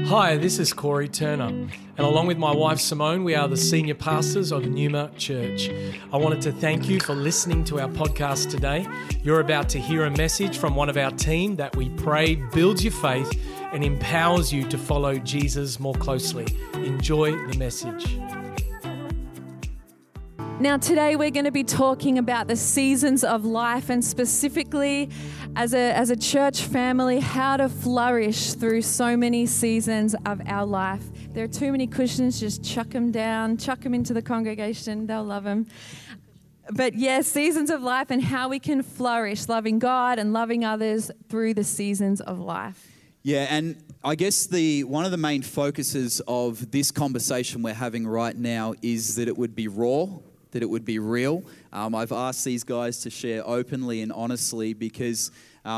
Hi, this is Corey Turner, and along with my wife Simone, we are the senior pastors of Numa Church. I wanted to thank you for listening to our podcast today. You're about to hear a message from one of our team that we pray builds your faith and empowers you to follow Jesus more closely. Enjoy the message. Now, today we're going to be talking about the seasons of life, and specifically as a church family, how to flourish through so many seasons of our life. There are too many cushions, just chuck them down, chuck them into the congregation, they'll love them. But yes, seasons of life and how we can flourish, loving God and loving others through the seasons of life. Yeah, and I guess one of the main focuses of this conversation we're having right now is that it would be raw, that it would be real. I've asked these guys to share openly and honestly because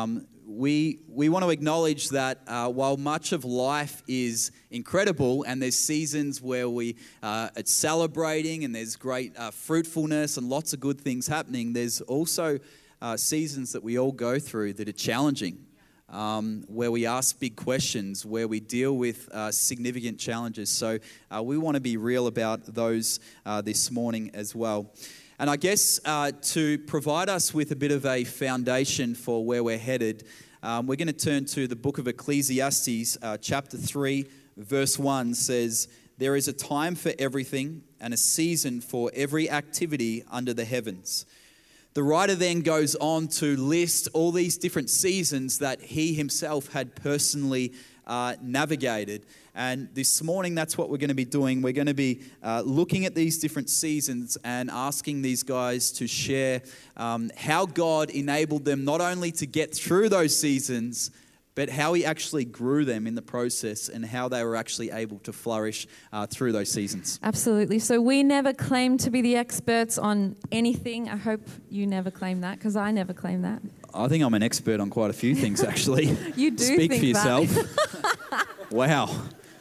we want to acknowledge that while much of life is incredible and there's seasons where it's celebrating and there's great fruitfulness and lots of good things happening, there's also seasons that we all go through that are challenging. Where we ask big questions, where we deal with significant challenges. So we want to be real about those this morning as well. And I guess to provide us with a bit of a foundation for where we're headed, we're going to turn to the book of Ecclesiastes, chapter 3, verse 1 says, "There is a time for everything and a season for every activity under the heavens." The writer then goes on to list all these different seasons that he himself had personally navigated. And this morning, that's what we're going to be doing. We're going to be looking at these different seasons and asking these guys to share how God enabled them not only to get through those seasons, but how he actually grew them in the process and how they were actually able to flourish through those seasons. Absolutely. So we never claim to be the experts on anything. I hope you never claim that, because I never claim that. I think I'm an expert on quite a few things, actually. You do Speak think for yourself. Wow.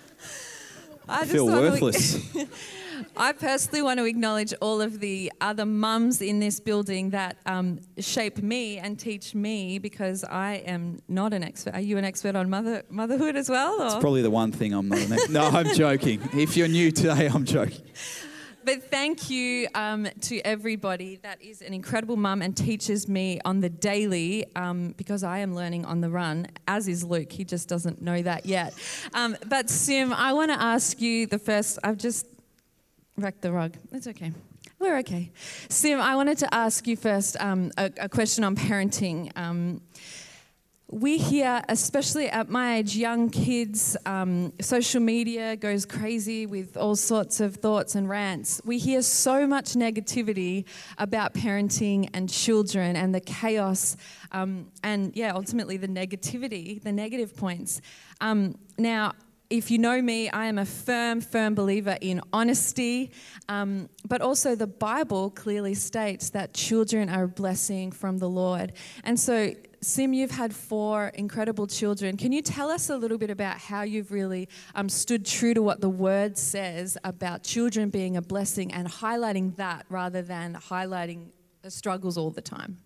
I feel worthless. I personally want to acknowledge all of the other mums in this building that shape me and teach me, because I am not an expert. Are you an expert on motherhood as well? Or? It's probably the one thing I'm not an expert. No, I'm joking. If you're new today, I'm joking. But thank you to everybody that is an incredible mum and teaches me on the daily, because I am learning on the run, as is Luke. He just doesn't know that yet. But Sim, I want to ask you the first. I've just wrecked the rug. It's okay. We're okay. Sim, I wanted to ask you first a question on parenting. We hear, especially at my age, young kids, social media goes crazy with all sorts of thoughts and rants. We hear so much negativity about parenting and children and the chaos ultimately the negativity, the negative points. Now, if you know me, I am a firm believer in honesty, but also the Bible clearly states that children are a blessing from the Lord. And so, Sim, you've had 4 incredible children. Can you tell us a little bit about how you've really stood true to what the Word says about children being a blessing and highlighting that rather than highlighting the struggles all the time?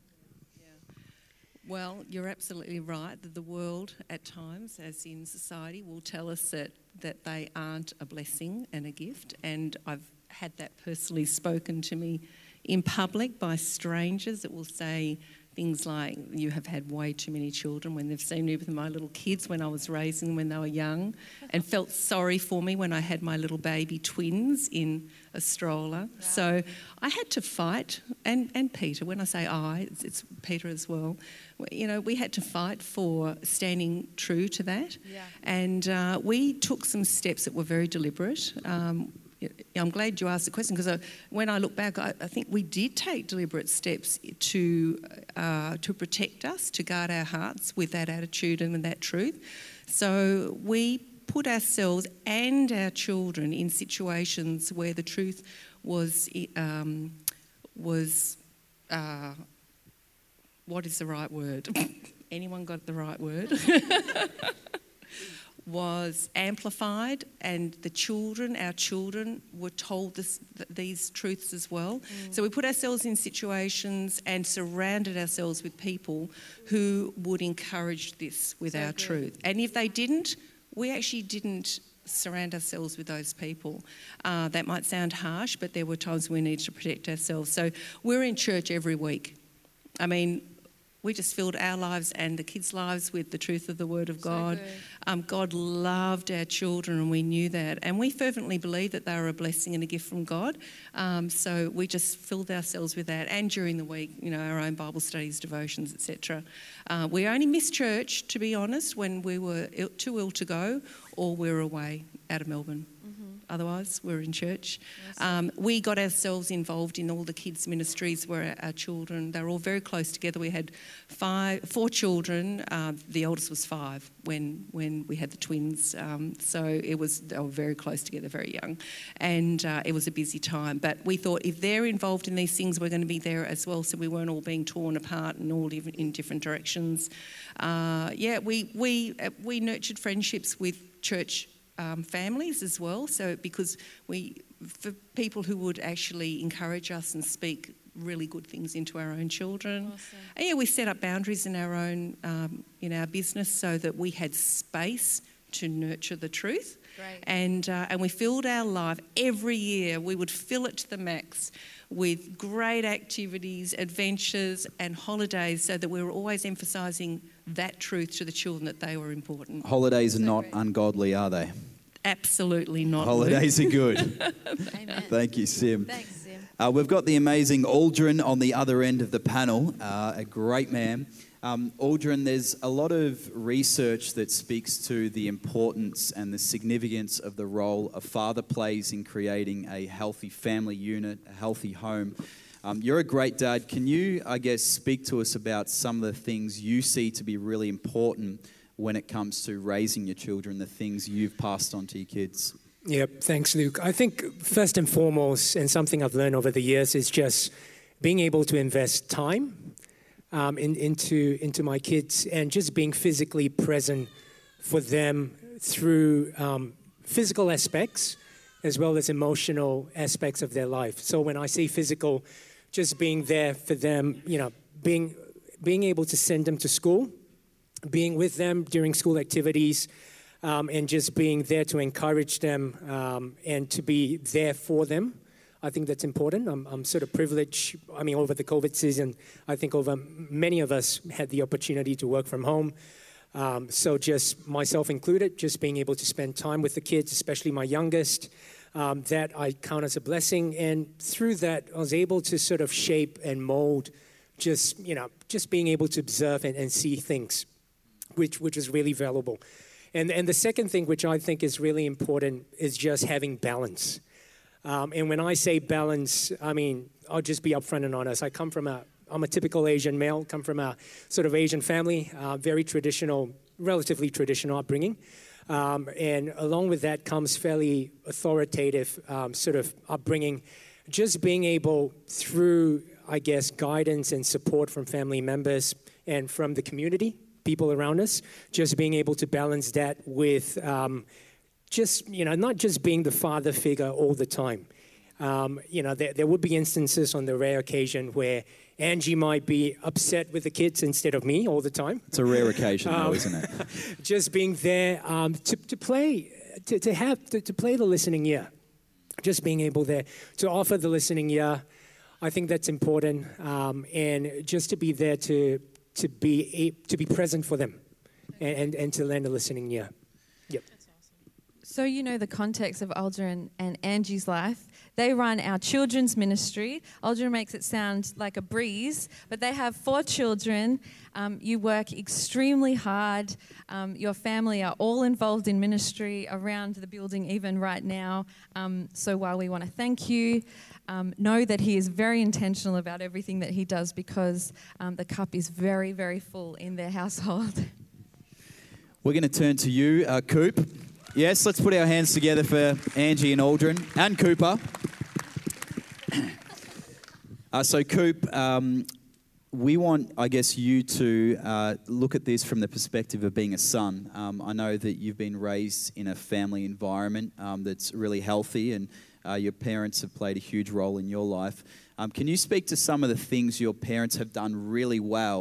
Well, you're absolutely right that the world at times, as in society, will tell us that they aren't a blessing and a gift. And I've had that personally spoken to me in public by strangers that will say things like, "You have had way too many children," when they've seen me with my little kids when I was raising them when they were young, and felt sorry for me when I had my little baby twins in a stroller. Wow. So I had to fight, and Peter, when I say I, it's Peter as well. You know, we had to fight for standing true to that. Yeah. And we took some steps that were very deliberate. I'm glad you asked the question, because when I look back, I think we did take deliberate steps to protect us, to guard our hearts with that attitude and with that truth. So we put ourselves and our children in situations where the truth was what is the right word? Anyone got the right word? Was amplified, and our children were told these truths as well. Mm. So we put ourselves in situations and surrounded ourselves with people who would encourage this with our truth. And if they didn't, we actually didn't surround ourselves with those people. That might sound harsh, but there were times we needed to protect ourselves. So we're in church every week. I mean, we just filled our lives and the kids' lives with the truth of the Word of God. God loved our children, and we knew that. And we fervently believed that they were a blessing and a gift from God. So we just filled ourselves with that. And during the week, our own Bible studies, devotions, etc. We only missed church, to be honest, when we were too ill to go or we were away out of Melbourne. Otherwise, we're in church. We got ourselves involved in all the kids' ministries where our children, they were all very close together. We had 4 children. The oldest was 5 when we had the twins. So they were very close together, very young. And it was a busy time. But we thought if they're involved in these things, we're going to be there as well, so we weren't all being torn apart and all in different directions. We nurtured friendships with church families as well, so because for people who would actually encourage us and speak really good things into our own children. Awesome. And we set up boundaries in our own in our business so that we had space to nurture the truth. Great. And we filled our life every year. We would fill it to the max with great activities, adventures and holidays, so that we were always emphasising that truth to the children, that they were important. Holidays are not ungodly, are they? Absolutely not. Holidays are good. Amen. Thank you, Sim. Thanks, Sim. We've got the amazing Aldrin on the other end of the panel, a great man. Aldrin, there's a lot of research that speaks to the importance and the significance of the role a father plays in creating a healthy family unit, a healthy home. You're a great dad. Can you, speak to us about some of the things you see to be really important when it comes to raising your children, the things you've passed on to your kids? Yep, thanks, Luke. I think first and foremost, and something I've learned over the years, is just being able to invest time into my kids and just being physically present for them through physical aspects as well as emotional aspects of their life. So when I say physical, just being there for them, being able to send them to school, being with them during school activities, and just being there to encourage them and to be there for them. I think that's important. I'm sort of privileged. Over the COVID season, I think many of us had the opportunity to work from home. So just myself included, just being able to spend time with the kids, especially my youngest, that I count as a blessing. And through that, I was able to sort of shape and mold just being able to observe and see things, which is really valuable. And the second thing, which I think is really important, is just having balance. And when I say balance, I'll just be upfront and honest. I'm a typical Asian male, come from a sort of Asian family, very traditional, relatively traditional upbringing. And along with that comes fairly authoritative sort of upbringing. Just being able, through, guidance and support from family members and from the community, people around us, just being able to balance that with not just being the father figure all the time. There would be instances on the rare occasion where Angie might be upset with the kids instead of me all the time. It's a rare occasion, though, isn't it? Just being there to play the listening ear. Just being able there to offer the listening ear. I think that's important, and just to be there to be present for them, and to lend a listening ear. Yep. So the context of Aldrin and Angie's life. They run our children's ministry. Aldrin makes it sound like a breeze, but they have 4 children. You work extremely hard. Your family are all involved in ministry around the building even right now. So while we want to thank you, know that he is very intentional about everything that he does, because the cup is very, very full in their household. We're going to turn to you, Coop. Yes, let's put our hands together for Angie and Aldrin and Cooper. So Coop, we want, you to look at this from the perspective of being a son. I know that you've been raised in a family environment that's really healthy, and your parents have played a huge role in your life. Can you speak to some of the things your parents have done really well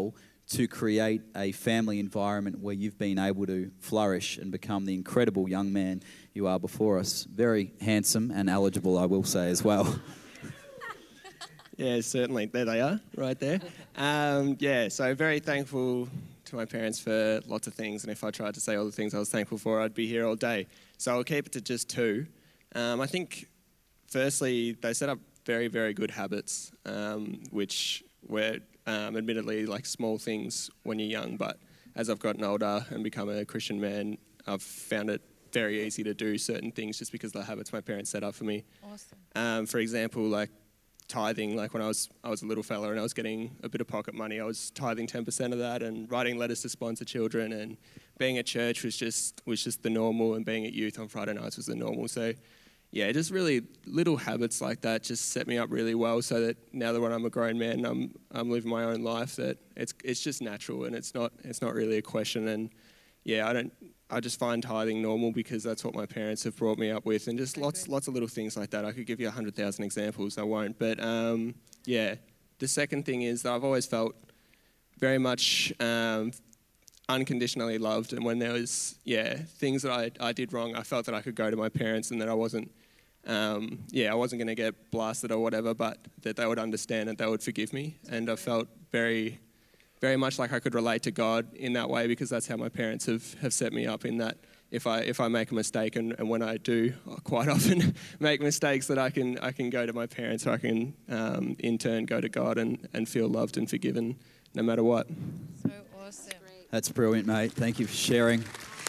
to create a family environment where you've been able to flourish and become the incredible young man you are before us. Very handsome and eligible, I will say as well. Yeah, certainly. There they are, right there. So very thankful to my parents for lots of things, and if I tried to say all the things I was thankful for, I'd be here all day. So I'll keep it to just two. I think, firstly, they set up very, very good habits, which were admittedly like small things when you're young, but as I've gotten older and become a Christian man, I've found it very easy to do certain things just because of the habits my parents set up for me. Awesome. For example, like tithing, like when I was a little fella and I was getting a bit of pocket money, I was tithing 10% of that and writing letters to sponsor children, and being at church was just the normal, and being at youth on Friday nights was the normal. So yeah, just really little habits like that just set me up really well, so that now that when I'm a grown man, I'm living my own life, that it's just natural and it's not really a question. And yeah, I just find tithing normal because that's what my parents have brought me up with, and just lots of little things like that. I could give you 100,000 examples, I won't. But the second thing is that I've always felt very much unconditionally loved, and when there was things that I did wrong, I felt that I could go to my parents and that I wasn't going to get blasted or whatever, but that they would understand and they would forgive me. And I felt very, very much like I could relate to God in that way, because that's how my parents have set me up, in that if I make a mistake, and when I do quite often make mistakes, that I can go to my parents, or I can in turn go to God and feel loved and forgiven no matter what. So awesome. That's brilliant, mate. Thank you for sharing.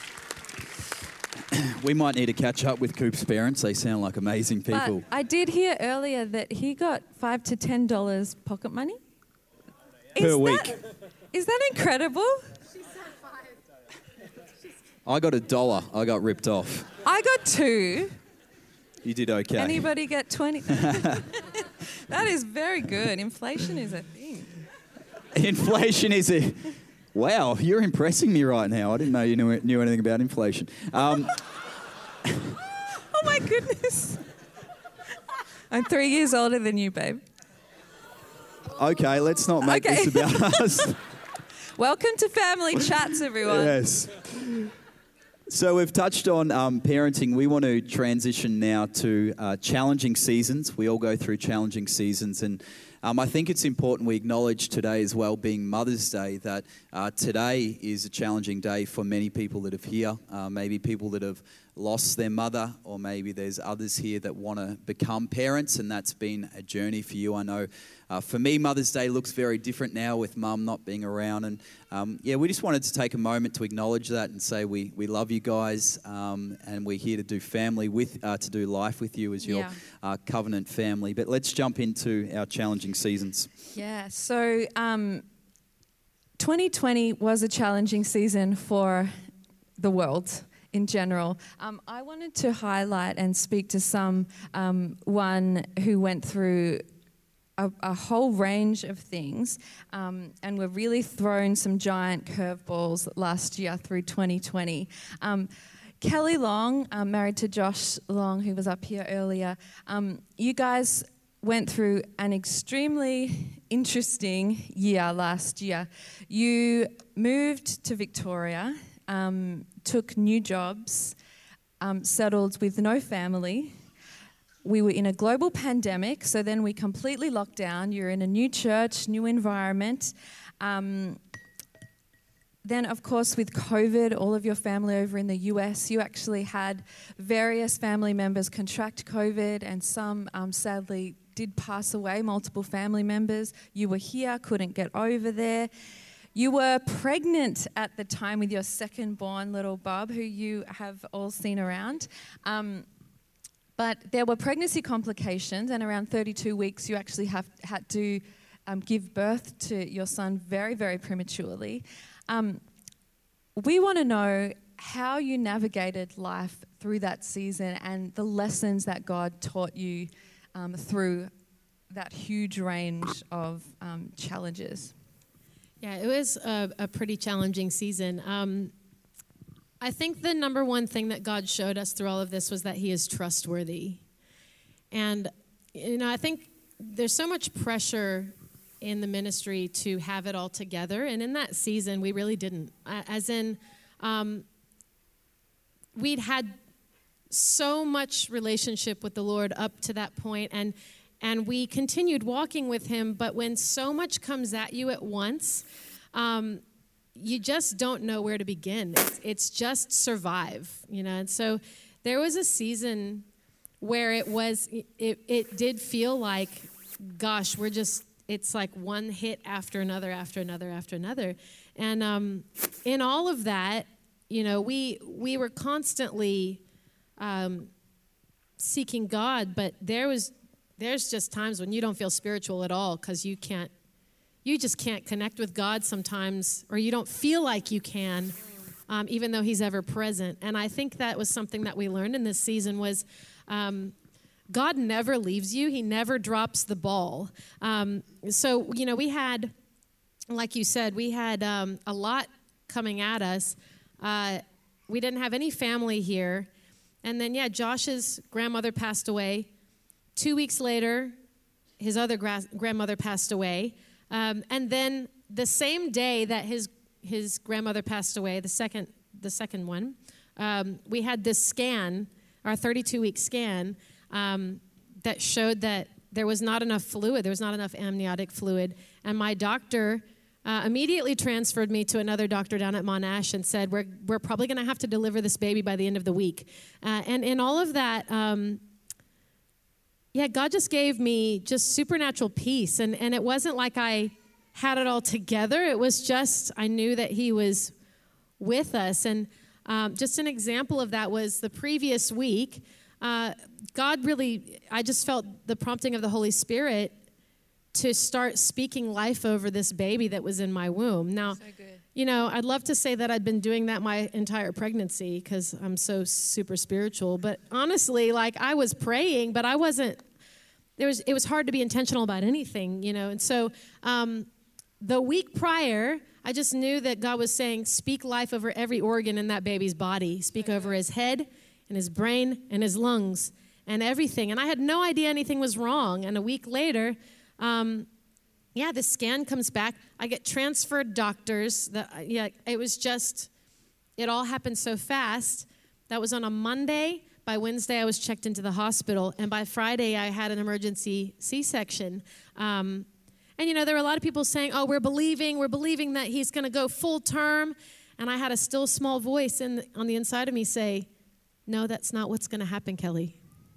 We might need to catch up with Coop's parents. They sound like amazing people. But I did hear earlier that he got $5 to $10 pocket money Per week. Is that incredible? I got $1. I got ripped off. I got $2. You did okay. Anybody get 20? That is very good. Inflation is a thing. Inflation is a... Wow, you're impressing me right now. I didn't know you knew anything about inflation. Oh my goodness. I'm 3 years older than you, babe. Okay, let's not make this about us. Welcome to Family Chats, everyone. Yes. So we've touched on parenting. We want to transition now to challenging seasons. We all go through challenging seasons, and I think it's important we acknowledge today as well, being Mother's Day, that today is a challenging day for many people that are here, maybe people that have lost their mother, or maybe there's others here that want to become parents, and that's been a journey for you. I know for me, Mother's Day looks very different now with Mum not being around, and we just wanted to take a moment to acknowledge that and say we love you guys, and we're here to do to do life with you as your covenant family. But let's jump into our challenging seasons. Yeah, so 2020 was a challenging season for the world in general. I wanted to highlight and speak to someone who went through a whole range of things, and were really thrown some giant curveballs last year through 2020. Kelly Long, married to Josh Long, who was up here earlier, you guys went through an extremely interesting year last year. You moved to Victoria, took new jobs, settled with no family. We were in a global pandemic, so then we completely locked down. You're in a new church, new environment. Then, of course, with COVID, all of your family over in the US, you actually had various family members contract COVID, and some sadly did pass away, multiple family members. You were here, couldn't get over there. You were pregnant at the time with your second born little bub, who you have all seen around. But there were pregnancy complications, and around 32 weeks you actually had to give birth to your son very, very prematurely. We want to know how you navigated life through that season and the lessons that God taught you through that huge range of challenges. Yeah, it was a pretty challenging season. I think the number one thing that God showed us through all of this was that He is trustworthy. And, I think there's so much pressure in the ministry to have it all together. And in that season, we really didn't. As in, we'd had so much relationship with the Lord up to that point, and we continued walking with him. But when so much comes at you at once, you just don't know where to begin. It's just survive, you know. And so there was a season where it did feel like, gosh, it's like one hit after another, after another, after another. And in all of that, you know, we were constantly seeking God, but there's just times when you don't feel spiritual at all because you just can't connect with God sometimes, or you don't feel like you can, even though he's ever present. And I think that was something that we learned in this season was God never leaves you. He never drops the ball. So, you know, we had, like you said, we had a lot coming at us. We didn't have any family here. And then, Josh's grandmother passed away. 2 weeks later, his other grandmother passed away. And then the same day that his grandmother passed away, the second one, we had this scan, our 32-week scan, that showed that there was not enough fluid. There was not enough amniotic fluid. And my doctor immediately transferred me to another doctor down at Monash and said, we're probably going to have to deliver this baby by the end of the week. And in all of that, God just gave me just supernatural peace. And it wasn't like I had it all together. It was just, I knew that he was with us. And just an example of that was the previous week, God really, I just felt the prompting of the Holy Spirit to start speaking life over this baby that was in my womb. Now, so you know, I'd love to say that I'd been doing that my entire pregnancy because I'm so super spiritual. But honestly, like I was praying, but I wasn't, it was hard to be intentional about anything, you know. And so the week prior, I just knew that God was saying, speak life over every organ in that baby's body. Speak over his head and his brain and his lungs and everything. And I had no idea anything was wrong. And a week later, the scan comes back. I get transferred doctors. It was just, it all happened so fast. That was on a Monday. By Wednesday, I was checked into the hospital. And by Friday, I had an emergency C-section. And, you know, there were a lot of people saying, oh, we're believing that he's going to go full term. And I had a still small voice on the inside of me say, no, that's not what's going to happen, Kelly.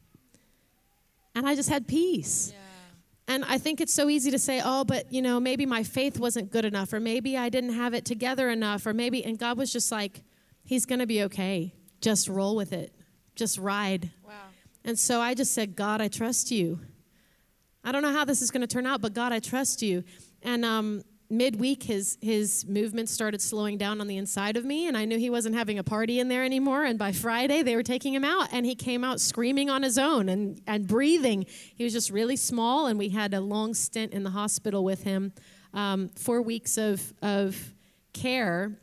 And I just had peace. Yeah. And I think it's so easy to say, oh, but, you know, maybe my faith wasn't good enough, or maybe I didn't have it together enough, and God was just like, he's going to be okay. Just roll with it. Just ride. Wow. And so I just said, God, I trust you. I don't know how this is going to turn out, but God, I trust you. And midweek, his movement started slowing down on the inside of me, and I knew he wasn't having a party in there anymore. And by Friday, they were taking him out, and he came out screaming on his own and breathing. He was just really small, and we had a long stint in the hospital with him, 4 weeks of care.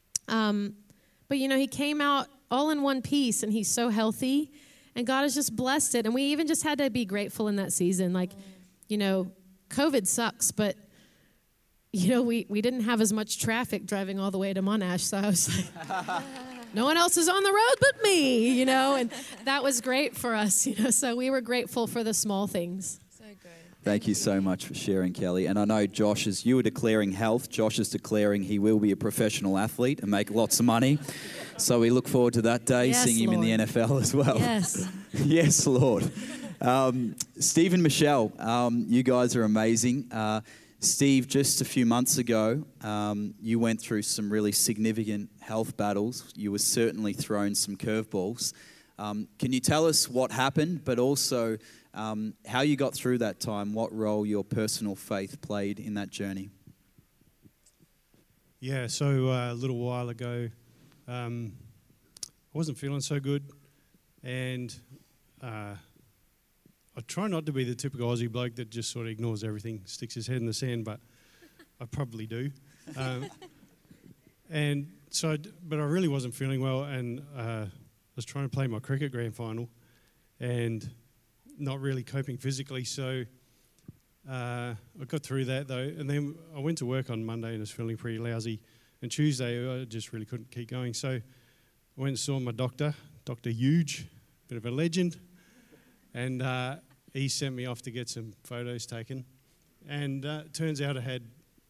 But, you know, he came out all in one piece, and he's so healthy, and God has just blessed it. And we even just had to be grateful in that season. Like, you know, COVID sucks, but you know, we didn't have as much traffic driving all the way to Monash, so I was like, no one else is on the road but me, you know, and that was great for us, you know, so we were grateful for the small things. So good. Thank you so much for sharing, Kelly. And I know Josh, as you were declaring health, Josh is declaring he will be a professional athlete and make lots of money. So we look forward to that day, yes, seeing Lord. him in the NFL as well. Yes. Yes, Lord. Steve and Michelle, you guys are amazing. Steve, just a few months ago, you went through some really significant health battles. You were certainly thrown some curveballs. Can you tell us what happened, but also how you got through that time, what role your personal faith played in that journey? Yeah, so a little while ago, I wasn't feeling so good, and I try not to be the typical Aussie bloke that just sort of ignores everything, sticks his head in the sand, but I probably do. And so, but I really wasn't feeling well, and I was trying to play my cricket grand final and not really coping physically. So I got through that though, and then I went to work on Monday and was feeling pretty lousy. And Tuesday I just really couldn't keep going, so I went and saw my doctor, Dr. Huge, bit of a legend, and he sent me off to get some photos taken. And turns out I had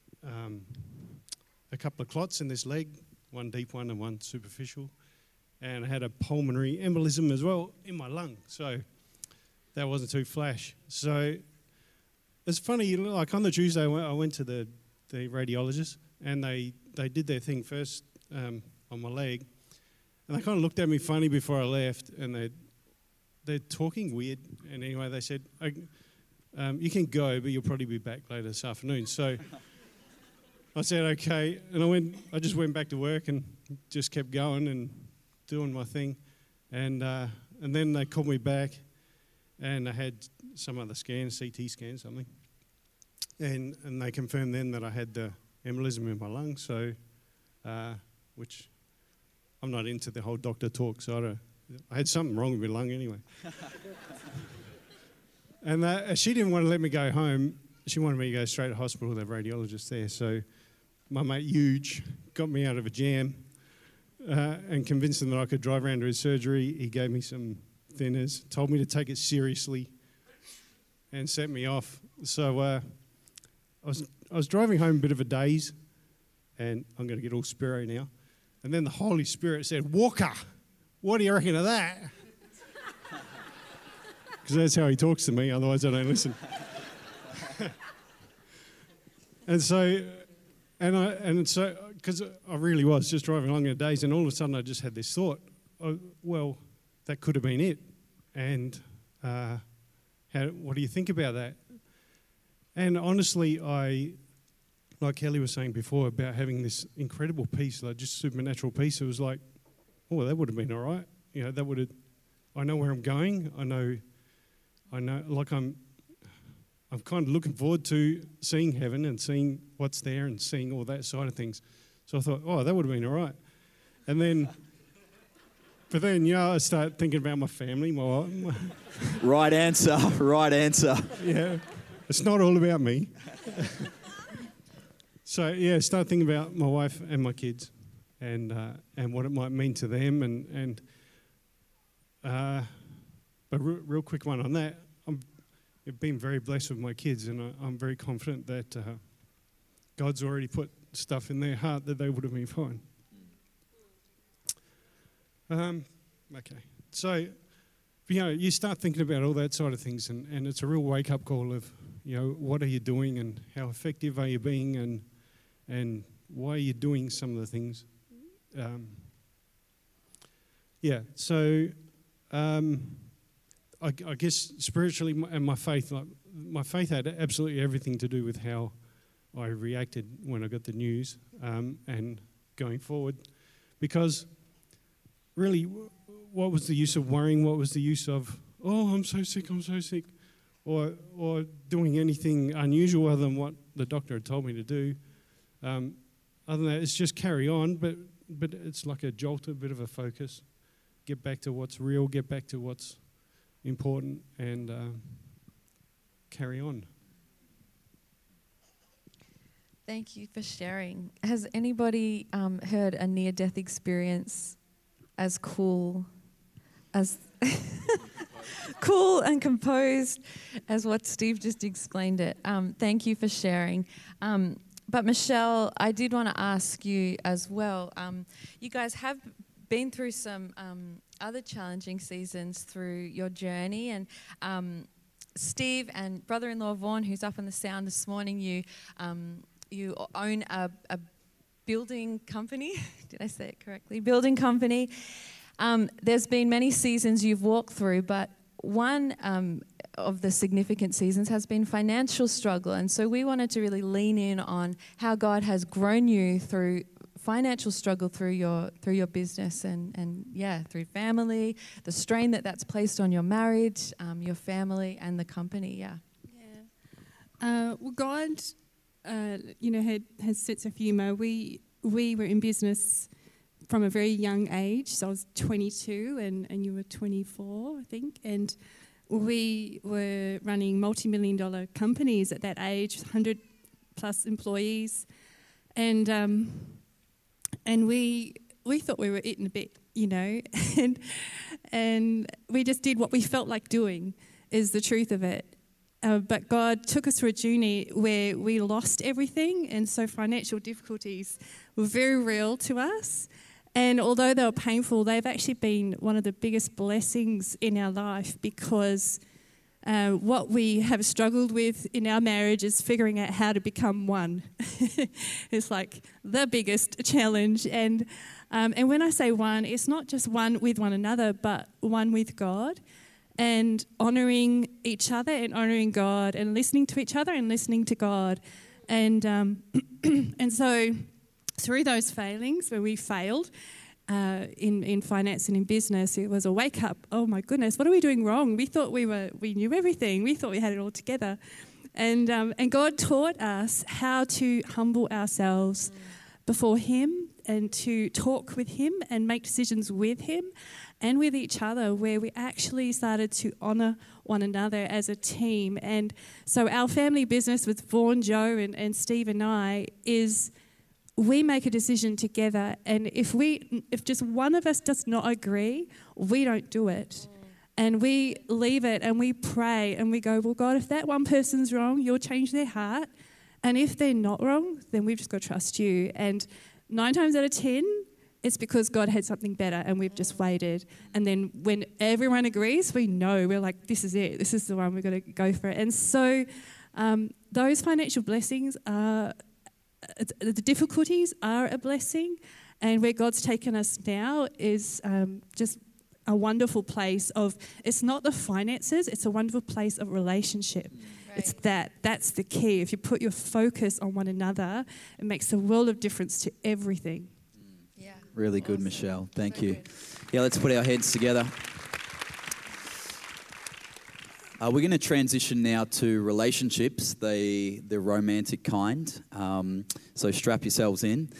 a couple of clots in this leg, one deep one and one superficial, and I had a pulmonary embolism as well in my lung, so that wasn't too flash. So it's funny, like on the Tuesday I went to the radiologist, and they did their thing first on my leg, and they kind of looked at me funny before I left, and they're talking weird, and anyway they said, you can go, but you'll probably be back later this afternoon. So I said, okay, and I just went back to work and just kept going and doing my thing, and then they called me back, and I had some other scan, CT scan, something, and they confirmed then that I had the embolism in my lung, so, which I'm not into the whole doctor talk, so I had something wrong with my lung anyway. And she didn't want to let me go home. She wanted me to go straight to hospital, the radiologist there. So my mate Huge got me out of a jam and convinced him that I could drive around to his surgery. He gave me some thinners, told me to take it seriously, and set me off. So I was driving home a bit of a daze, and I'm going to get all Spiro now. And then the Holy Spirit said, "Walker, what do you reckon of that?" Because that's how he talks to me, otherwise I don't listen. Because I really was just driving along in a daze, and all of a sudden I just had this thought, well, that could have been it. And what do you think about that? And honestly, like Kelly was saying before about having this incredible peace, like just supernatural peace, it was like, oh, that would have been all right. You know, I know where I'm going. I know, like I'm kind of looking forward to seeing heaven and seeing what's there and seeing all that side of things. So I thought, oh, that would have been all right. But then, I start thinking about my family, my Right answer, right answer. Yeah, it's not all about me. So, start thinking about my wife and my kids and what it might mean to them. But real quick one on that, I've been very blessed with my kids, and I'm very confident that God's already put stuff in their heart that they would have been fine. Okay, so you start thinking about all that side of things, and it's a real wake-up call of what are you doing and how effective are you being, and why are you doing some of the things. I guess spiritually and my faith had absolutely everything to do with how I reacted when I got the news and going forward, because really, what was the use of worrying? What was the use of, oh, I'm so sick, or doing anything unusual other than what the doctor had told me to do? Other than that, it's just carry on, but it's like a jolt, a bit of a focus. Get back to what's real, get back to what's important, and carry on. Thank you for sharing. Has anybody heard a near-death experience as cool cool and composed as what Steve just explained it? Thank you for sharing. But Michelle, I did want to ask you as well. You guys have been through some other challenging seasons through your journey, and Steve and brother-in-law Vaughn, who's up in the sound this morning, you own a building company. Did I say it correctly? Building company. There's been many seasons you've walked through, but one of the significant seasons has been financial struggle, and so we wanted to really lean in on how God has grown you through financial struggle through your business and through family, the strain that's placed on your marriage, your family, and the company. Well, God, has sense of humour. We were in business from a very young age. So I was 22 and you were 24, I think. And we were running multi-million-dollar companies at that age, 100+ employees, and we thought we were eating a bit, you know, and we just did what we felt like doing, is the truth of it. But God took us through a journey where we lost everything, and so financial difficulties were very real to us. And although they were painful, they've actually been one of the biggest blessings in our life, because what we have struggled with in our marriage is figuring out how to become one. It's like the biggest challenge. And when I say one, it's not just one with one another, but one with God. And honouring each other and honouring God, and listening to each other and listening to God. And and so through those failings, where we failed in finance and in business, it was a wake up. Oh my goodness, what are we doing wrong? We thought we knew everything. We thought we had it all together. And God taught us how to humble ourselves before Him, and to talk with Him and make decisions with Him and with each other, where we actually started to honour one another as a team. And so our family business with Vaughan, Joe and Steve and I is, we make a decision together, and if just one of us does not agree, we don't do it. And we leave it and we pray and we go, well, God, if that one person's wrong, you'll change their heart. And if they're not wrong, then we've just got to trust you. And 9 times out of 10, it's because God had something better and we've just waited. And then when everyone agrees, we know, we're like, this is it. This is the one, we've got to go for it. And so those financial blessings are, the difficulties are a blessing. And where God's taken us now is just a wonderful place of, it's not the finances, it's a wonderful place of relationship. Right. It's that's the key. If you put your focus on one another, it makes a world of difference to everything. Yeah. Really good, Michelle. Thank you. Yeah, let's put our heads together. We're going to transition now to relationships, the romantic kind. So strap yourselves in.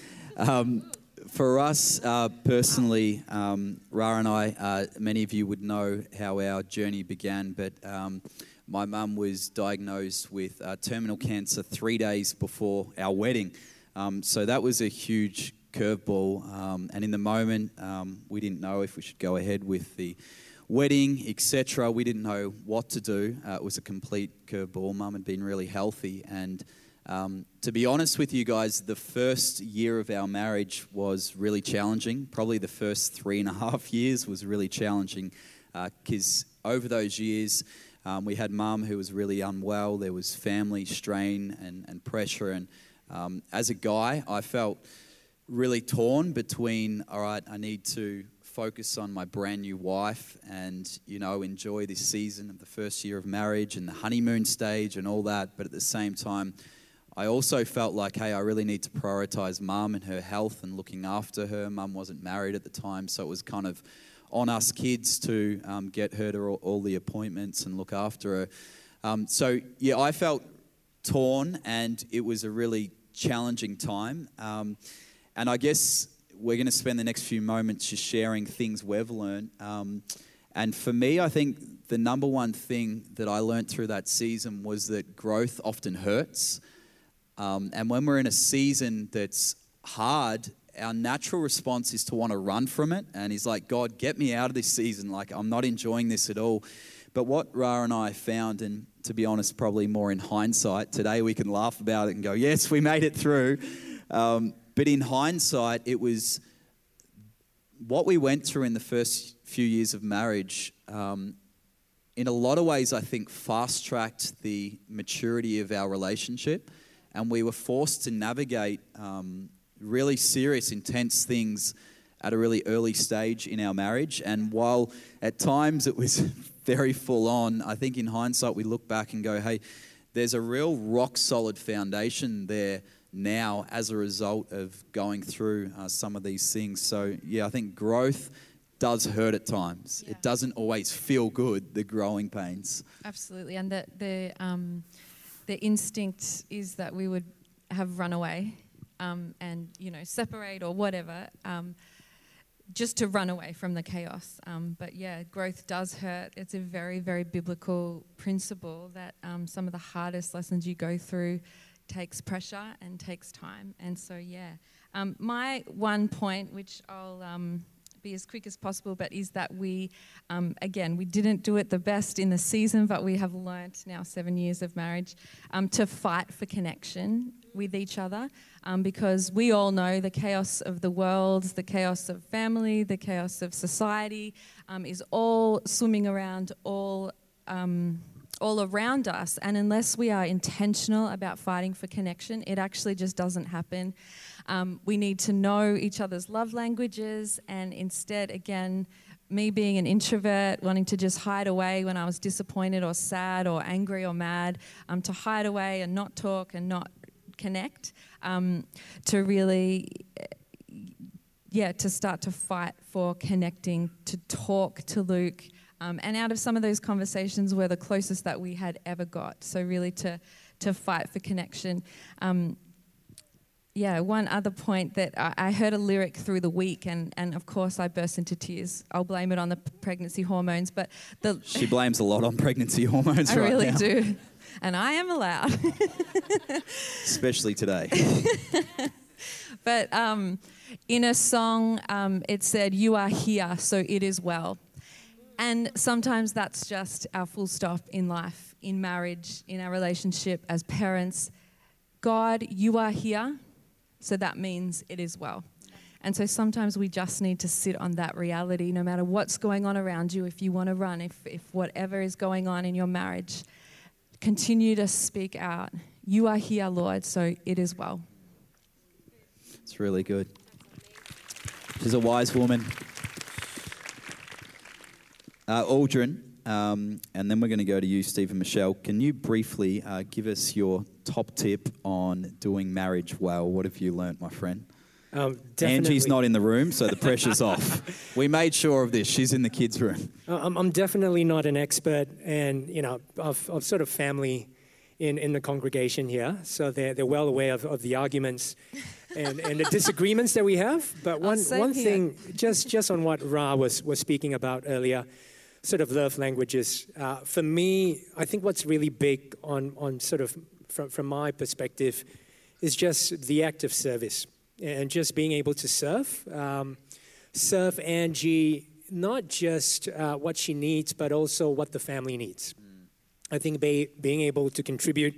For us personally, Ra and I, many of you would know how our journey began, but my mum was diagnosed with terminal cancer 3 days before our wedding. So that was a huge curveball, and in the moment, we didn't know if we should go ahead with the wedding, etc. We didn't know what to do. It was a complete curveball. Mum had been really healthy, and to be honest with you guys, the first year of our marriage was really challenging. Probably the first 3.5 years was really challenging, because over those years, we had Mum who was really unwell. There was family strain and pressure, and as a guy, I felt really torn between, all right, I need to focus on my brand new wife and, you know, enjoy this season of the first year of marriage and the honeymoon stage and all that. But at the same time, I also felt like, hey, I really need to prioritize Mum and her health and looking after her. Mum wasn't married at the time, so it was kind of on us kids to get her to all the appointments and look after her. So, yeah, I felt torn, and it was a really challenging time. And I guess we're going to spend the next few moments just sharing things we've learned. And for me, I think the number one thing that I learned through that season was that growth often hurts. And when we're in a season that's hard, our natural response is to want to run from it. And he's like, God, get me out of this season. Like, I'm not enjoying this at all. But what Ra and I found, and to be honest, probably more in hindsight, today we can laugh about it and go, yes, we made it through. But in hindsight, it was what we went through in the first few years of marriage, in a lot of ways, I think, fast-tracked the maturity of our relationship. And we were forced to navigate really serious, intense things at a really early stage in our marriage. And while at times it was very full on, I think in hindsight we look back and go, hey, there's a real rock-solid foundation there now as a result of going through some of these things. So, yeah, I think growth does hurt at times. Yeah. It doesn't always feel good, the growing pains. Absolutely. And the instinct is that we would have run away and, you know, separate or whatever. just to run away from the chaos. But yeah, growth does hurt. It's a very, very biblical principle that some of the hardest lessons you go through takes pressure and takes time. And so, yeah. My one point, which I'll be as quick as possible, but is that we, again, we didn't do it the best in the season, but we have learnt now 7 years of marriage to fight for connection with each other, because we all know the chaos of the world, the chaos of family, the chaos of society is all swimming around, all around us. And unless we are intentional about fighting for connection, it actually just doesn't happen. We need to know each other's love languages, and instead, again, me being an introvert, wanting to just hide away when I was disappointed or sad or angry or mad, to hide away and not talk and not connect, to really, to start to fight for connecting, to talk to Luke. And out of some of those conversations were the closest that we had ever got. So really to fight for connection. One other point that I heard a lyric through the week, and of course I burst into tears. I'll blame it on the pregnancy hormones, but she blames a lot on pregnancy hormones. I right really now. do, and I am allowed, especially today. But in a song, it said, "You are here, so it is well." And sometimes that's just our full stop in life, in marriage, in our relationship, as parents. God, you are here, so that means it is well. And so sometimes we just need to sit on that reality, no matter what's going on around you. If you want to run, if whatever is going on in your marriage, continue to speak out. You are here, Lord, so it is well. It's really good. She's a wise woman. Aldrin, and then we're going to go to you, Steve and Michelle. Can you briefly give us your top tip on doing marriage well? What have you learnt, my friend? Angie's not in the room, so the pressure's off. We made sure of this. She's in the kids' room. I'm definitely not an expert, and I've sort of family in the congregation here, so they're well aware of the arguments and the disagreements that we have. But one thing, just on what Ra was speaking about earlier, sort of love languages. For me, I think what's really big on sort of from my perspective is just the act of service and just being able to serve Angie, not just what she needs, but also what the family needs. I think being able to contribute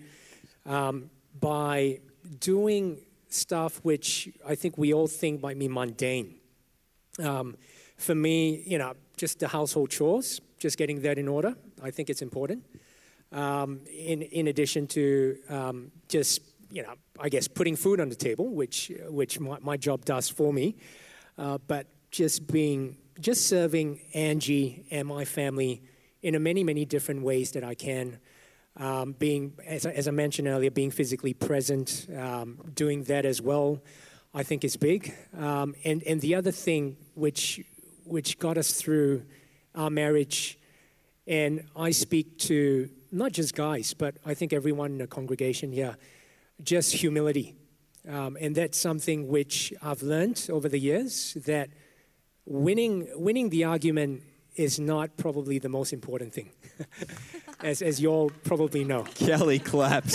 by doing stuff which I think we all think might be mundane. For me, just the household chores, just getting that in order. I think it's important. In addition to just, I guess putting food on the table, which my job does for me. But just serving Angie and my family in many, many different ways that I can. Being, as I mentioned earlier, being physically present, doing that as well, I think is big. And the other thing which got us through our marriage, and I speak to not just guys, but I think everyone in the congregation here, just humility. And that's something which I've learned over the years, that winning the argument is not probably the most important thing, as you all probably know. Kelly claps.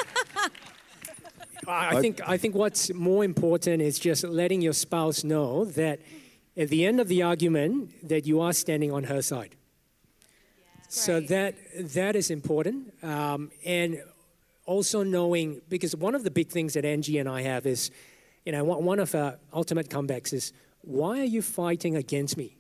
I think what's more important is just letting your spouse know that at the end of the argument that you are standing on her side. So that is important. And also knowing, because one of the big things that Angie and I have is, one of our ultimate comebacks is, why are you fighting against me?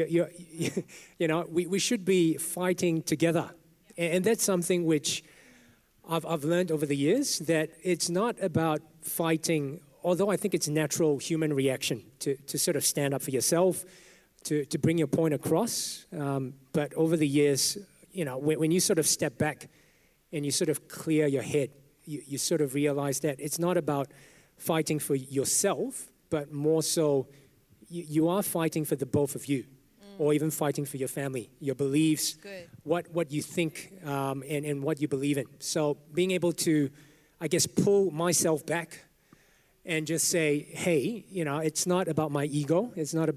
We should be fighting together. And that's something which I've learned over the years, that it's not about fighting, although I think it's a natural human reaction to sort of stand up for yourself, to bring your point across. But over the years, when you sort of step back and you sort of clear your head, you sort of realize that it's not about fighting for yourself, but more so you are fighting for the both of you, or even fighting for your family, your beliefs, what you think and what you believe in. So being able to, I guess, pull myself back and just say, hey, it's not about my ego. It's not about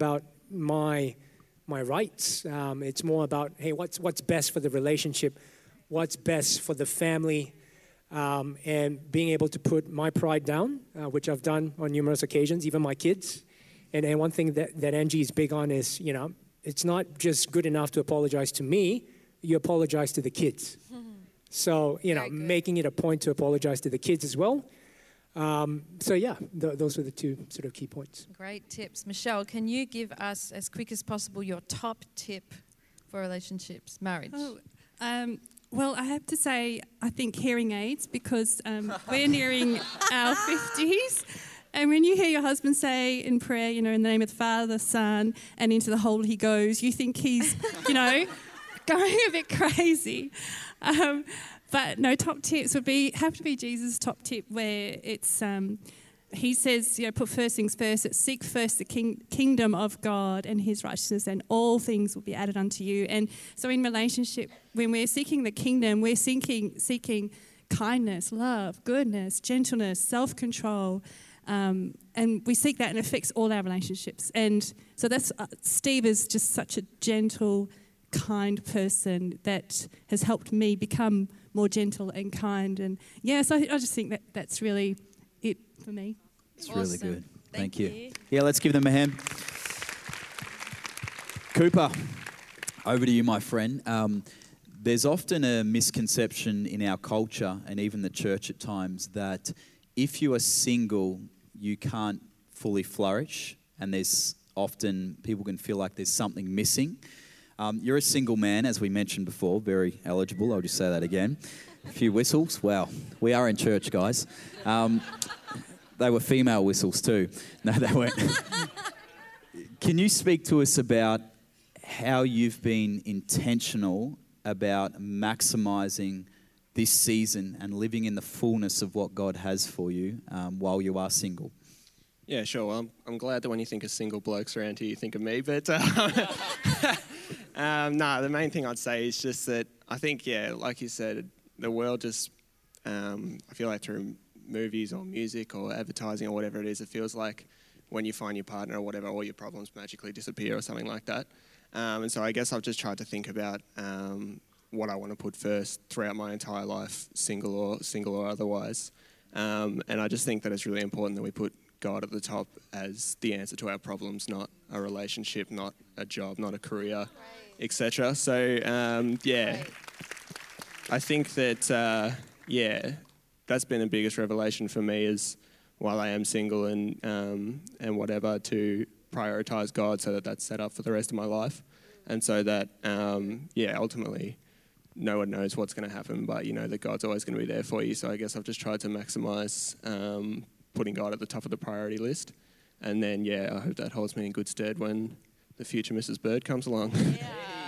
my rights. It's more about, hey, what's best for the relationship, what's best for the family, and being able to put my pride down, which I've done on numerous occasions, even my kids. And one thing that Angie is big on is, it's not just good enough to apologize to me, you apologize to the kids. So, making it a point to apologize to the kids as well. Those are the two sort of key points. Great tips. Michelle, can you give us, as quick as possible, your top tip for relationships, marriage? Well, I have to say, I think hearing aids, because we're nearing our 50s. And when you hear your husband say in prayer, in the name of the Father, the Son, and into the Holy Ghost, you think he's, going a bit crazy. But no, top tips would have to be Jesus' top tip, where it's he says, put first things first. It's seek first the kingdom of God and His righteousness, and all things will be added unto you. And so, in relationship, when we're seeking the kingdom, we're seeking kindness, love, goodness, gentleness, self-control, and we seek that, and it affects all our relationships. And so that's Steve is just such a gentle, kind person that has helped me become more gentle and kind. And so I just think that's really it for me. It's awesome. Really good. Thank you. you. Yeah, let's give them a hand. Cooper, over to you, my friend. There's often a misconception in our culture and even the church at times that if you are single, you can't fully flourish, and there's often people can feel like there's something missing. You're a single man, as we mentioned before, very eligible. I'll just say that again. A few whistles. Wow, we are in church, guys. They were female whistles too. No, they weren't. Can you speak to us about how you've been intentional about maximising this season and living in the fullness of what God has for you while you are single? Yeah, sure. Well, I'm glad that when you think of single blokes around here, you think of me. But the main thing I'd say is just that I think, like you said, the world just, I feel like through movies or music or advertising or whatever it is, it feels like when you find your partner or whatever, all your problems magically disappear or something like that. And so I guess I've just tried to think about what I want to put first throughout my entire life, single or otherwise. And I just think that it's really important that we put God at the top as the answer to our problems, not a relationship, not a job, not a career, etc. So, I think that, that's been the biggest revelation for me is while I am single and whatever, to prioritise God so that that's set up for the rest of my life. And so that, ultimately, no one knows what's going to happen, but you know that God's always going to be there for you. So I guess I've just tried to maximise putting God at the top of the priority list. And then, I hope that holds me in good stead when the future Mrs. Bird comes along. Yeah.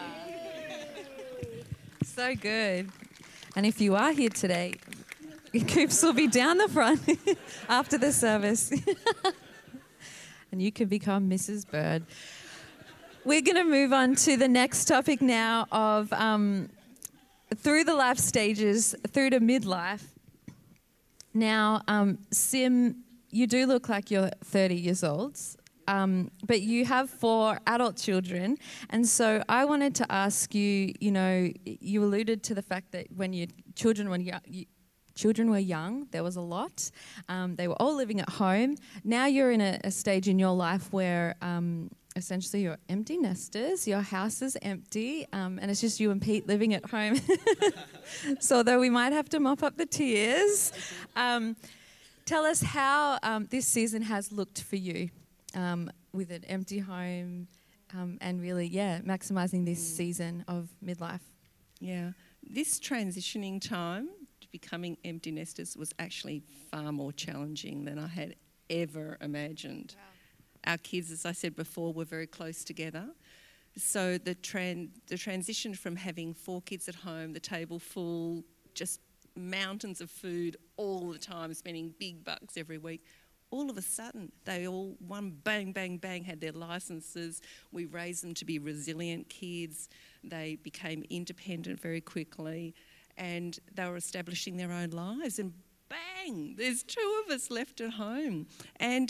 So good. And if you are here today, Coops will be down the front after the service. And you can become Mrs. Bird. We're going to move on to the next topic now of through the life stages, through to midlife. Now, Sim, you do look like you're 30 years old, but you have 4 adult children. And so I wanted to ask you, you alluded to the fact that when your children were young, there was a lot. They were all living at home. Now you're in a stage in your life where essentially you're empty nesters, your house is empty, and it's just you and Pete living at home. So although we might have to mop up the tears, tell us how this season has looked for you with an empty home and really, maximising this season of midlife. Yeah, this transitioning time to becoming empty nesters was actually far more challenging than I had ever imagined. Wow. Our kids, as I said before, were very close together. So the transition from having 4 kids at home, the table full, just mountains of food all the time, spending big bucks every week, all of a sudden they all, one bang, bang, bang, had their licenses. We raised them to be resilient kids. They became independent very quickly and they were establishing their own lives. And bang, there's 2 of us left at home. And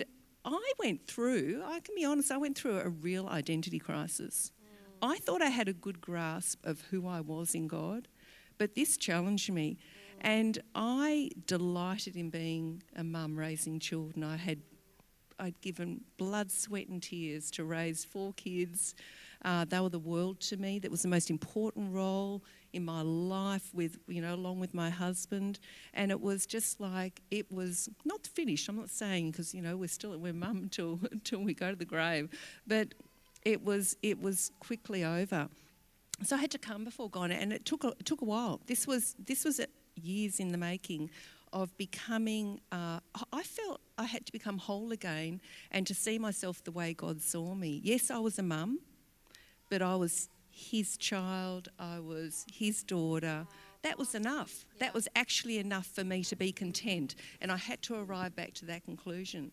I can be honest, I went through a real identity crisis. I thought I had a good grasp of who I was in God, but this challenged me. And I delighted in being a mum raising children. I'd given blood, sweat and tears to raise 4 kids. They were the world to me. That was the most important role in my life along with my husband. And it was just like, it was not finished. I'm not saying, because, we're mum until we go to the grave. But it was quickly over. So I had to come before God, and it took a while. This was years in the making of becoming, I felt I had to become whole again and to see myself the way God saw me. Yes, I was a mum, but I was his child, I was his daughter. That was enough. That was actually enough for me to be content. And I had to arrive back to that conclusion.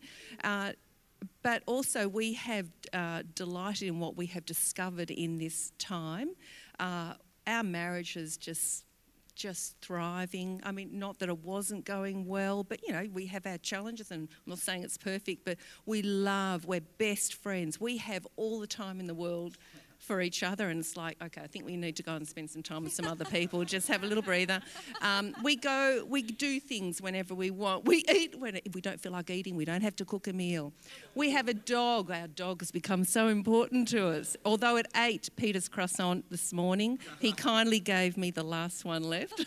But also we have delighted in what we have discovered in this time. Our marriage is just thriving. I mean, not that it wasn't going well, but, we have our challenges, and I'm not saying it's perfect, but we're best friends. We have all the time in the world for each other, and it's like, okay, I think we need to go and spend some time with some other people, just have a little breather. We do things whenever we want. We eat if we don't feel like eating. We don't have to cook a meal. We have a dog. Our dog has become so important to us. Although it ate Peter's croissant this morning, he kindly gave me the last one left.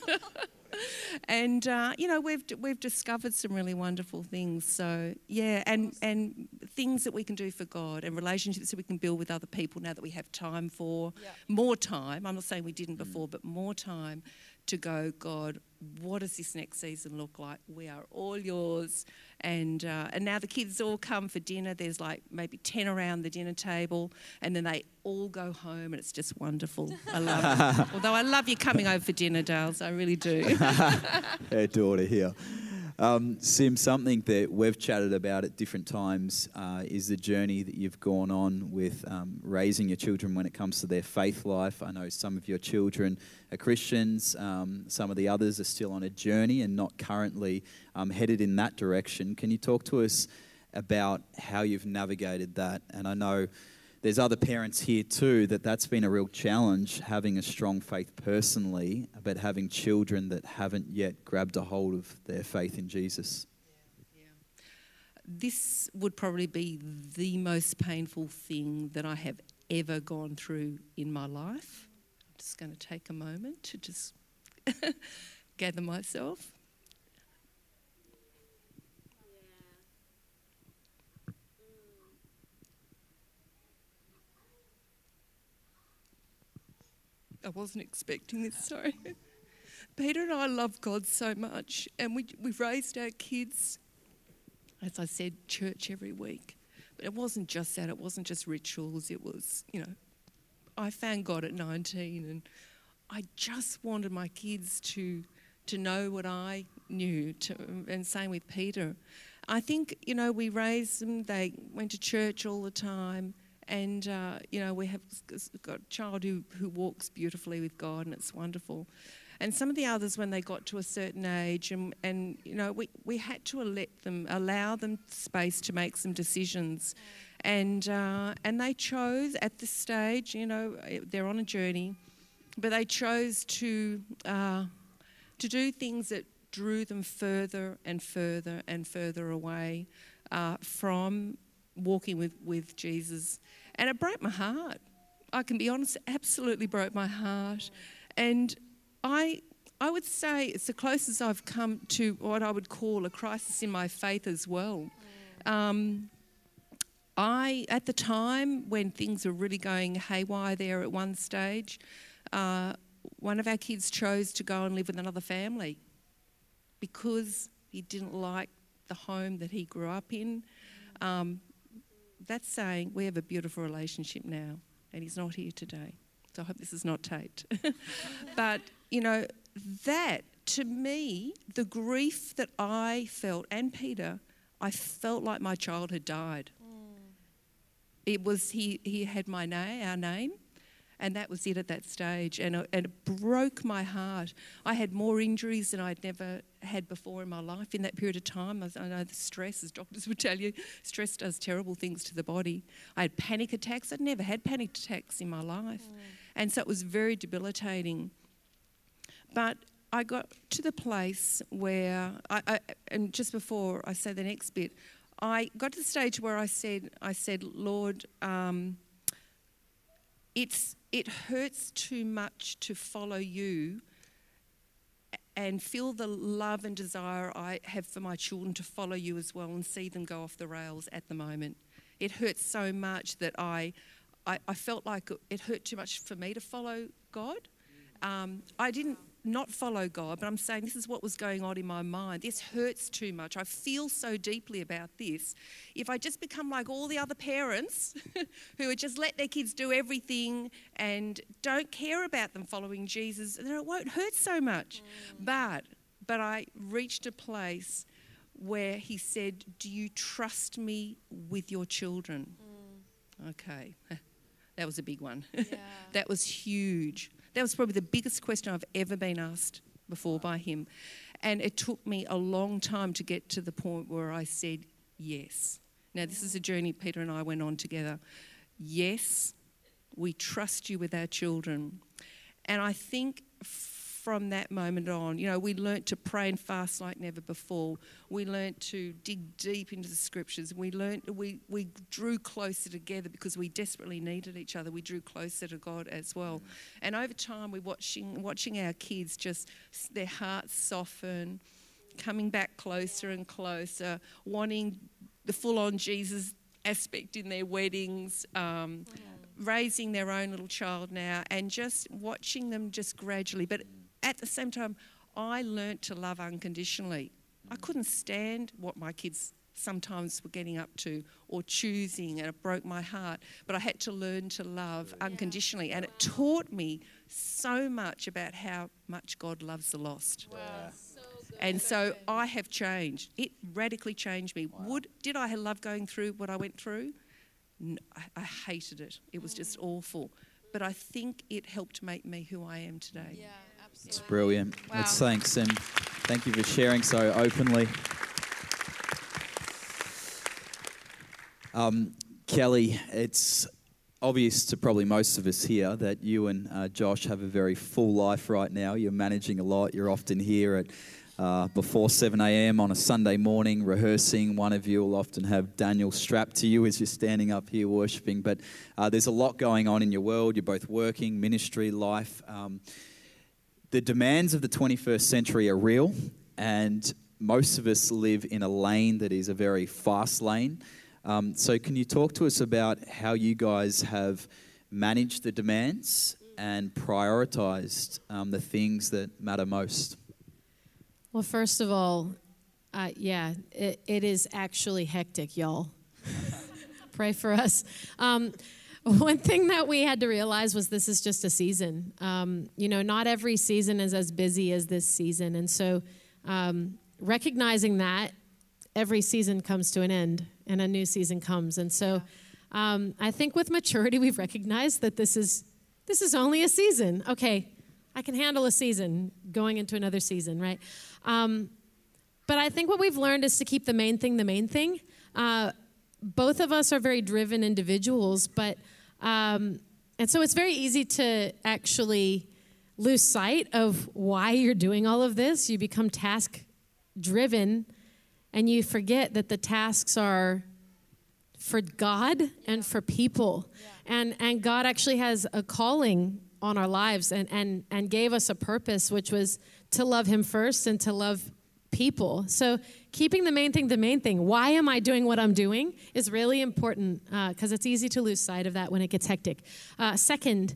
And we've discovered some really wonderful things. So yeah, and things that we can do for God, and relationships that we can build with other people now that we have time for more time. I'm not saying we didn't before, but more time to go, God, what does this next season look like? We are all yours. And now the kids all come for dinner. There's like maybe 10 around the dinner table, and then they all go home, and it's just wonderful. I love it. Although I love you coming over for dinner, Dales. I really do. Her daughter here. Sim, something that we've chatted about at different times is the journey that you've gone on with raising your children when it comes to their faith life. I know some of your children are Christians. Some of the others are still on a journey and not currently headed in that direction. Can you talk to us about how you've navigated that? And I know there's other parents here too that's been a real challenge, having a strong faith personally, but having children that haven't yet grabbed a hold of their faith in Jesus. Yeah. This would probably be the most painful thing that I have ever gone through in my life. I'm just going to take a moment to just gather myself. I wasn't expecting this, sorry. Peter and I love God so much, and we've raised our kids, as I said, church every week. But it wasn't just that, it wasn't just rituals, it was, I found God at 19, and I just wanted my kids to know what I knew, and same with Peter. I think, we raised them, they went to church all the time. And, we have got a child who walks beautifully with God, and it's wonderful. And some of the others, when they got to a certain age, and we had to allow them space to make some decisions. And they chose at this stage, they're on a journey, but they chose to do things that drew them further and further and further away from walking with Jesus. And it broke my heart. I can be honest, it absolutely broke my heart. And I would say it's the closest I've come to what I would call a crisis in my faith as well. At the time when things were really going haywire there at one stage, one of our kids chose to go and live with another family because he didn't like the home that he grew up in. That's saying we have a beautiful relationship now, and he's not here today. So I hope this is not taped. But, that, to me, the grief that I felt, and Peter, I felt like my child had died. It was, he had our name, And that was it at that stage. And it broke my heart. I had more injuries than I'd never had before in my life in that period of time. I know the stress, as doctors would tell you, stress does terrible things to the body. I had panic attacks. I'd never had panic attacks in my life. And so it was very debilitating. But I got to the place where, and just before I say the next bit, I got to the stage where I said, Lord, it hurts too much to follow you and feel the love and desire I have for my children to follow you as well and see them go off the rails at the moment. It hurts so much that I felt like it hurt too much for me to follow God. I didn't not follow God, but I'm saying this is what was going on in my mind. This hurts too much. I feel so deeply about this. If I just become like all the other parents who would just let their kids do everything and don't care about them following Jesus, then it won't hurt so much. But I reached a place where he said, do you trust me with your children? Okay, that was a big one. Yeah. That was huge. That was probably the biggest question I've ever been asked before by him. And it took me a long time to get to the point where I said yes. Now, this is a journey Peter and I went on together. Yes, we trust you with our children. And I think from that moment on, we learnt to pray and fast like never before. We learnt to dig deep into the scriptures. We drew closer together because we desperately needed each other. We drew closer to God as well. And over time, we're watching our kids just their hearts soften, coming back closer and closer, wanting the full-on Jesus aspect in their weddings, raising their own little child now, and just watching them just gradually. But at the same time, I learnt to love unconditionally. I couldn't stand what my kids sometimes were getting up to or choosing, and it broke my heart. But I had to learn to love unconditionally, and it taught me so much about how much God loves the lost. Wow. And so I have changed. It radically changed me. Wow. Did I love going through what I went through? No, I hated it. It was just awful. But I think it helped make me who I am today. Yeah, absolutely. It's brilliant. Wow. Thanks, and thank you for sharing so openly. Kelly, it's obvious to probably most of us here that you and Josh have a very full life right now. You're managing a lot. You're often here at before 7 a.m. on a Sunday morning rehearsing. One of you will often have Daniel strapped to you as you're standing up here worshiping. But there's a lot going on in your world. You're both working, ministry, life. The demands of the 21st century are real, and most of us live in a lane that is a very fast lane. So can you talk to us about how you guys have managed the demands and prioritized the things that matter most? Well, first of all, it is actually hectic, y'all. Pray for us. One thing that we had to realize was this is just a season. Not every season is as busy as this season. And so recognizing that every season comes to an end and a new season comes. And so I think with maturity, we've recognized that this is only a season. Okay, I can handle a season going into another season, right? But I think what we've learned is to keep the main thing the main thing. Both of us are very driven individuals, and so it's very easy to actually lose sight of why you're doing all of this. You become task-driven, and you forget that the tasks are for God and for people. Yeah. And God actually has a calling on our lives and gave us a purpose, which was to love him first and to love people. So keeping the main thing, why am I doing what I'm doing, is really important because it's easy to lose sight of that when it gets hectic. Second,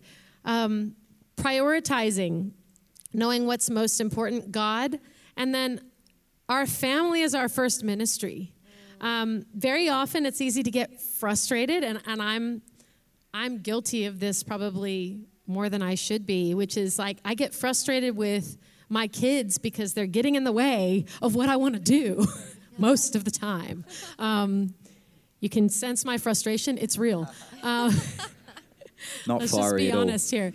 prioritizing, knowing what's most important, God, and then our family is our first ministry. Very often it's easy to get frustrated, and I'm guilty of this probably more than I should be, which is like I get frustrated with my kids because they're getting in the way of what I want to do most of the time. You can sense my frustration. It's real. Not Let's fiery just at be all. honest here.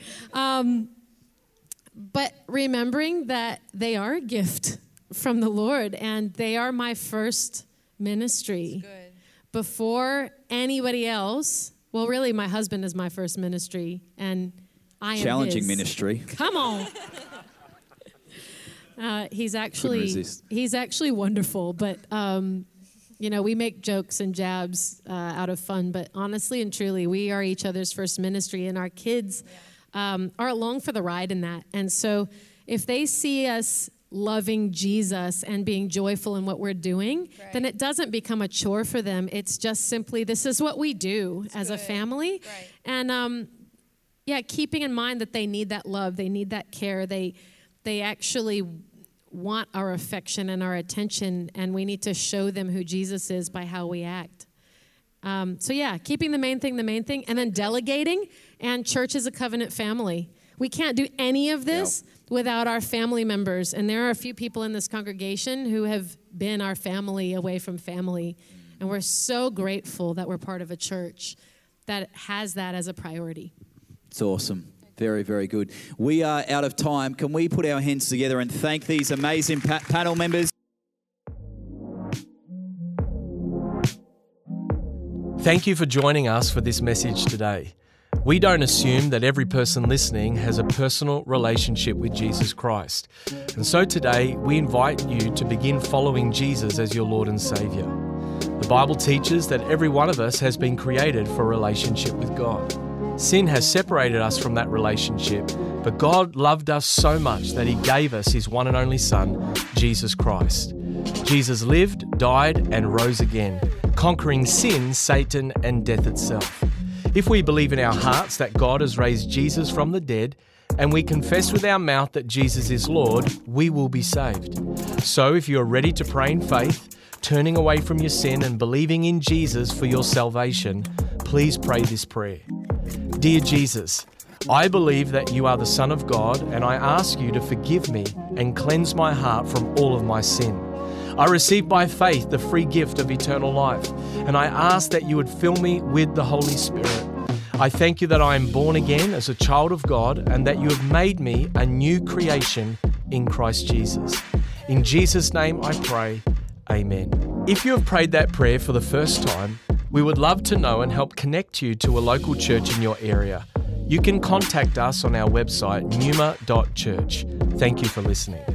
But remembering that they are a gift from the Lord, and they are my first ministry. Good. Before anybody else, well, really, my husband is my first ministry, and I am Challenging his. ministry. Come on. He's resist. actually wonderful, but we make jokes and jabs out of fun. But honestly and truly, we are each other's first ministry, and our kids are along for the ride in that. And so, if they see us loving Jesus and being joyful in what we're doing, then it doesn't become a chore for them. It's just simply, this is what we do as a family. Right. And keeping in mind that they need that love, they need that care, they actually want our affection and our attention, and we need to show them who Jesus is by how we act. Keeping the main thing, and then delegating, and church is a covenant family. We can't do any of this without our family members, and there are a few people in this congregation who have been our family away from family, and we're so grateful that we're part of a church that has that as a priority. It's awesome. Very, very good. We are out of time. Can we put our hands together and thank these amazing panel members? Thank you for joining us for this message today. We don't assume that every person listening has a personal relationship with Jesus Christ. And so today, we invite you to begin following Jesus as your Lord and Savior. The Bible teaches that every one of us has been created for a relationship with God. Sin has separated us from that relationship, but God loved us so much that He gave us His one and only Son, Jesus Christ. Jesus lived, died, and rose again, conquering sin, Satan, and death itself. If we believe in our hearts that God has raised Jesus from the dead, and we confess with our mouth that Jesus is Lord, we will be saved. So if you are ready to pray in faith, turning away from your sin and believing in Jesus for your salvation, please pray this prayer. Dear Jesus, I believe that you are the Son of God, and I ask you to forgive me and cleanse my heart from all of my sin. I receive by faith the free gift of eternal life, and I ask that you would fill me with the Holy Spirit. I thank you that I am born again as a child of God, and that you have made me a new creation in Christ Jesus. In Jesus' name I pray, amen. If you have prayed that prayer for the first time, we would love to know and help connect you to a local church in your area. You can contact us on our website, numa.church. Thank you for listening.